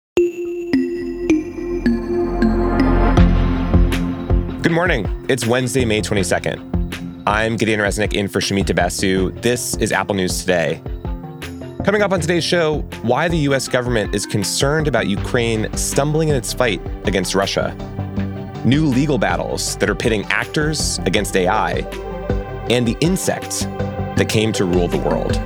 Good morning. It's Wednesday, May 22nd. I'm Gideon Resnick in for Shamita Basu. This is Apple News Today. Coming up on today's show, why the U.S. government is concerned about Ukraine stumbling in its fight against Russia. New legal battles that are pitting actors against AI. And the insect that came to rule the world.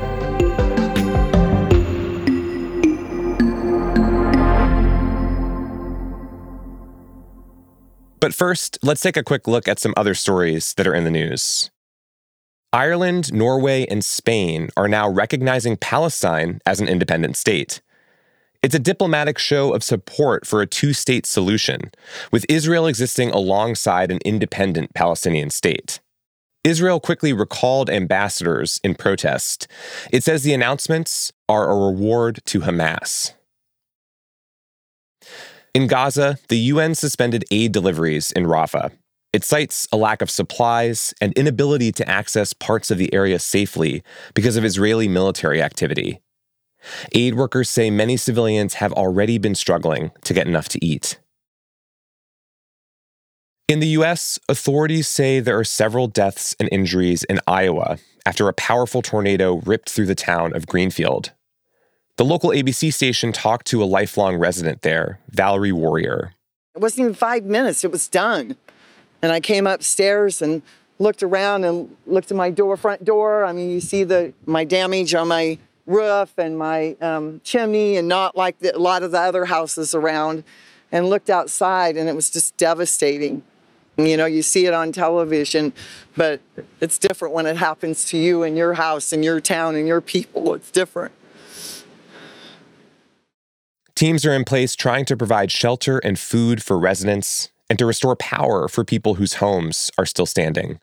But first, let's take a quick look at some other stories that are in the news. Ireland, Norway, and Spain are now recognizing Palestine as an independent state. It's a diplomatic show of support for a two-state solution, with Israel existing alongside an independent Palestinian state. Israel quickly recalled ambassadors in protest. It says the announcements are a reward to Hamas. In Gaza, the UN suspended aid deliveries in Rafah. It cites a lack of supplies and inability to access parts of the area safely because of Israeli military activity. Aid workers say many civilians have already been struggling to get enough to eat. In the U.S., authorities say there are several deaths and injuries in Iowa after a powerful tornado ripped through the town of Greenfield. The local ABC station talked to a lifelong resident there, Valerie Warrior. It wasn't even 5 minutes, it was done. And I came upstairs and looked around and looked at my front door. I mean, you see my damage on my roof and my chimney, and not like a lot of the other houses around, and looked outside, and it was just devastating. You know, you see it on television, but it's different when it happens to you in your house, in your town, and your people. It's different. Teams are in place trying to provide shelter and food for residents and to restore power for people whose homes are still standing.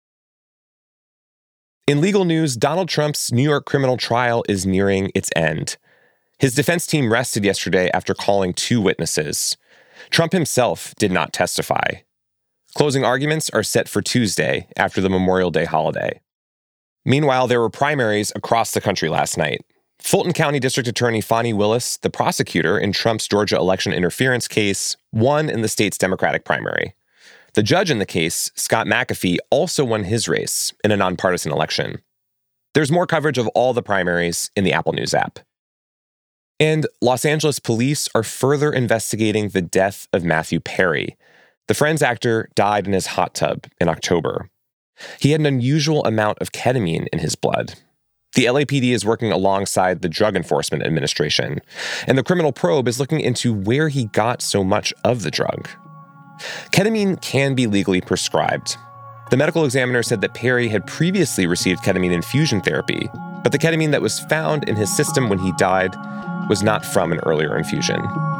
In legal news, Donald Trump's New York criminal trial is nearing its end. His defense team rested yesterday after calling 2 witnesses. Trump himself did not testify. Closing arguments are set for Tuesday after the Memorial Day holiday. Meanwhile, there were primaries across the country last night. Fulton County District Attorney Fani Willis, the prosecutor in Trump's Georgia election interference case, won in the state's Democratic primary. The judge in the case, Scott McAfee, also won his race in a nonpartisan election. There's more coverage of all the primaries in the Apple News app. And Los Angeles police are further investigating the death of Matthew Perry. The Friends actor died in his hot tub in October. He had an unusual amount of ketamine in his blood. The LAPD is working alongside the Drug Enforcement Administration, and the criminal probe is looking into where he got so much of the drug. Ketamine can be legally prescribed. The medical examiner said that Perry had previously received ketamine infusion therapy, but the ketamine that was found in his system when he died was not from an earlier infusion.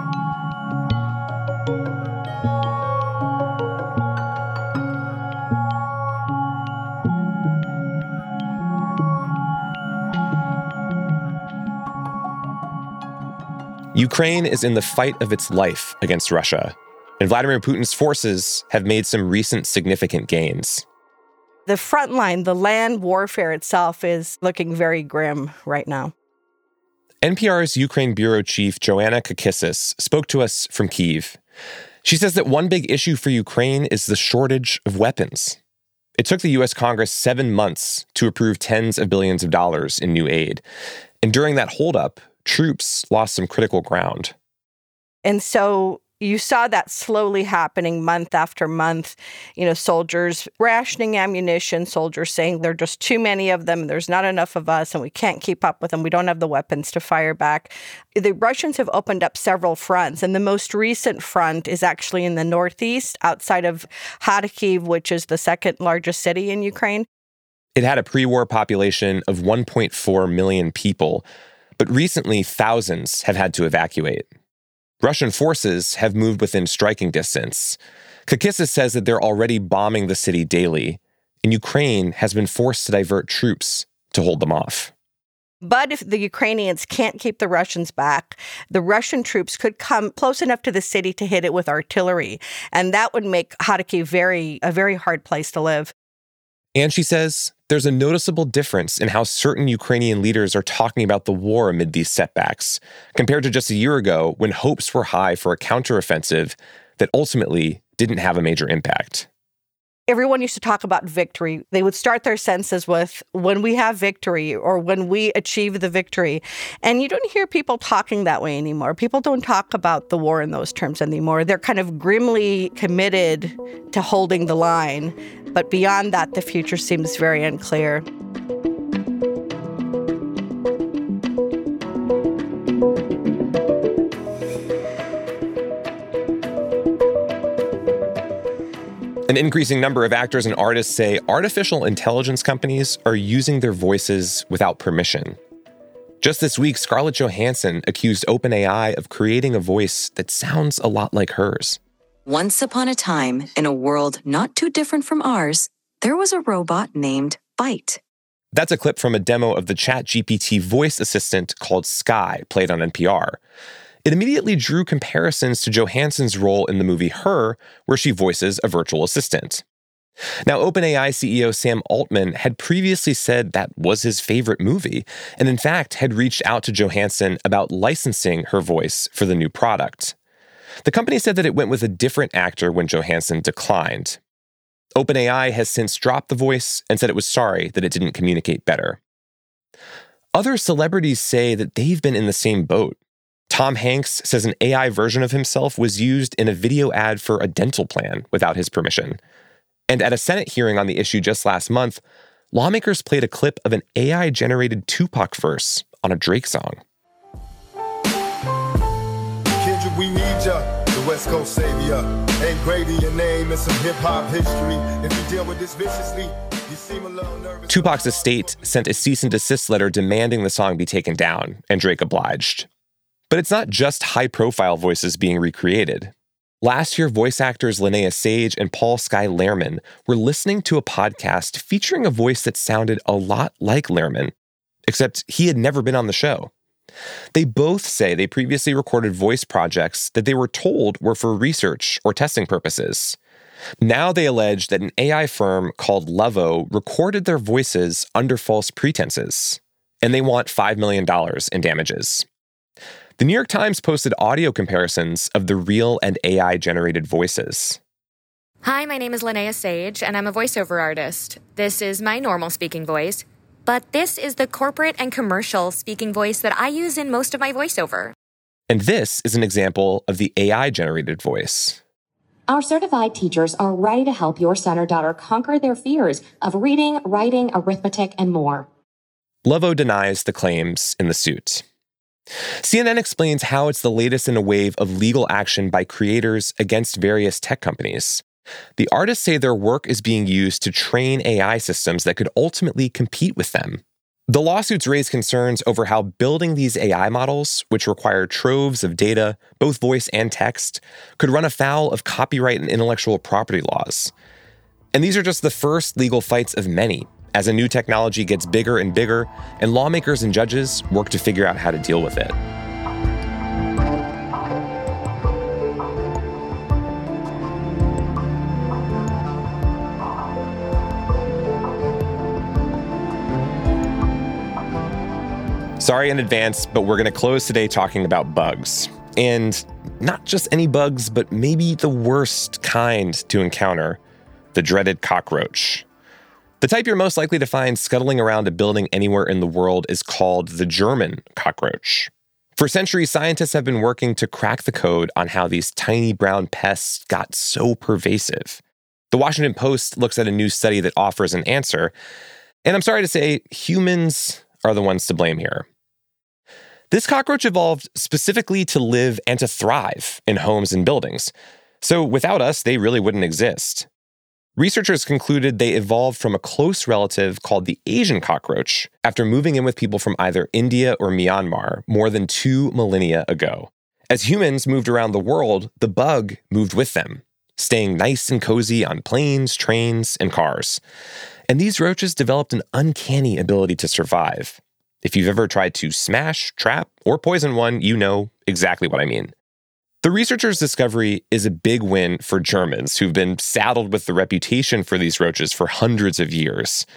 Ukraine is in the fight of its life against Russia, and Vladimir Putin's forces have made some recent significant gains. The front line, the land warfare itself, is looking very grim right now. NPR's Ukraine bureau chief, Joanna Kakissis, spoke to us from Kyiv. She says that one big issue for Ukraine is the shortage of weapons. It took the U.S. Congress 7 months to approve tens of billions of dollars in new aid. And during that holdup, troops lost some critical ground. And so you saw that slowly happening month after month, soldiers rationing ammunition, soldiers saying there are just too many of them, there's not enough of us, and we can't keep up with them, we don't have the weapons to fire back. The Russians have opened up several fronts, and the most recent front is actually in the northeast, outside of Kharkiv, which is the second largest city in Ukraine. It had a pre-war population of 1.4 million people, but recently thousands have had to evacuate. Russian forces have moved within striking distance. Kakissis says that they're already bombing the city daily, and Ukraine has been forced to divert troops to hold them off. But if the Ukrainians can't keep the Russians back, the Russian troops could come close enough to the city to hit it with artillery, and that would make Kharkiv a very hard place to live. And she says there's a noticeable difference in how certain Ukrainian leaders are talking about the war amid these setbacks, compared to just a year ago when hopes were high for a counteroffensive that ultimately didn't have a major impact. Everyone used to talk about victory. They would start their sentences with, when we have victory or when we achieve the victory. And you don't hear people talking that way anymore. People don't talk about the war in those terms anymore. They're kind of grimly committed to holding the line. But beyond that, the future seems very unclear. An increasing number of actors and artists say artificial intelligence companies are using their voices without permission. Just this week, Scarlett Johansson accused OpenAI of creating a voice that sounds a lot like hers. Once upon a time, in a world not too different from ours, there was a robot named Byte. That's a clip from a demo of the ChatGPT voice assistant called Sky, played on NPR. It immediately drew comparisons to Johansson's role in the movie Her, where she voices a virtual assistant. Now, OpenAI CEO Sam Altman had previously said that was his favorite movie, and in fact had reached out to Johansson about licensing her voice for the new product. The company said that it went with a different actor when Johansson declined. OpenAI has since dropped the voice and said it was sorry that it didn't communicate better. Other celebrities say that they've been in the same boat. Tom Hanks says an AI version of himself was used in a video ad for a dental plan without his permission. And at a Senate hearing on the issue just last month, lawmakers played a clip of an AI-generated Tupac verse on a Drake song. Kendrick, we need ya, the West Coast savior. Ain't Grady your name in some hip-hop history. If you deal with this viciously, you seem a little nervous. Tupac's estate sent a cease and desist letter demanding the song be taken down, and Drake obliged. But it's not just high-profile voices being recreated. Last year, voice actors Linnea Sage and Paul Sky Lerman were listening to a podcast featuring a voice that sounded a lot like Lerman, except he had never been on the show. They both say they previously recorded voice projects that they were told were for research or testing purposes. Now they allege that an AI firm called Levo recorded their voices under false pretenses, and they want $5 million in damages. The New York Times posted audio comparisons of the real and AI-generated voices. Hi, my name is Linnea Sage, and I'm a voiceover artist. This is my normal speaking voice, but this is the corporate and commercial speaking voice that I use in most of my voiceover. And this is an example of the AI-generated voice. Our certified teachers are ready to help your son or daughter conquer their fears of reading, writing, arithmetic, and more. Levo denies the claims in the suit. CNN explains how it's the latest in a wave of legal action by creators against various tech companies. The artists say their work is being used to train AI systems that could ultimately compete with them. The lawsuits raise concerns over how building these AI models, which require troves of data, both voice and text, could run afoul of copyright and intellectual property laws. And these are just the first legal fights of many, as a new technology gets bigger and bigger, and lawmakers and judges work to figure out how to deal with it. Sorry in advance, but we're going to close today talking about bugs. And not just any bugs, but maybe the worst kind to encounter, the dreaded cockroach. The type you're most likely to find scuttling around a building anywhere in the world is called the German cockroach. For centuries, scientists have been working to crack the code on how these tiny brown pests got so pervasive. The Washington Post looks at a new study that offers an answer, and I'm sorry to say, humans are the ones to blame here. This cockroach evolved specifically to live and to thrive in homes and buildings, so without us, they really wouldn't exist. Researchers concluded they evolved from a close relative called the Asian cockroach after moving in with people from either India or Myanmar more than 2 millennia ago. As humans moved around the world, the bug moved with them, staying nice and cozy on planes, trains, and cars. And these roaches developed an uncanny ability to survive. If you've ever tried to smash, trap, or poison one, you know exactly what I mean. The researchers' discovery is a big win for Germans who've been saddled with the reputation for these roaches for hundreds of years.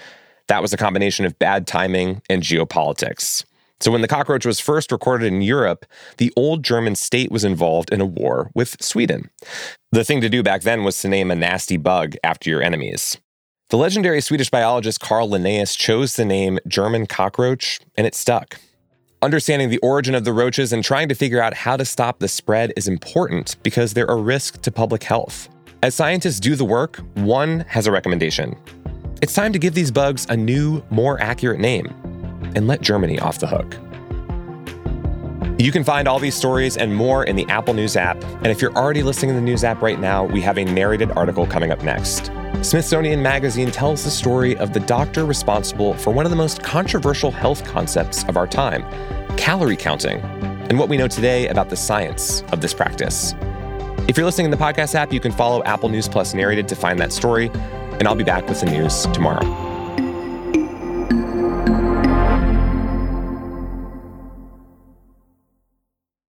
That was a combination of bad timing and geopolitics. So when the cockroach was first recorded in Europe, the old German state was involved in a war with Sweden. The thing to do back then was to name a nasty bug after your enemies. The legendary Swedish biologist Carl Linnaeus chose the name German cockroach, and it stuck. Understanding the origin of the roaches and trying to figure out how to stop the spread is important because they're a risk to public health. As scientists do the work, one has a recommendation. It's time to give these bugs a new, more accurate name and let Germany off the hook. You can find all these stories and more in the Apple News app. And if you're already listening in the News app right now, we have a narrated article coming up next. Smithsonian Magazine tells the story of the doctor responsible for one of the most controversial health concepts of our time, calorie counting, and what we know today about the science of this practice. If you're listening in the podcast app, you can follow Apple News Plus Narrated to find that story, and I'll be back with the news tomorrow.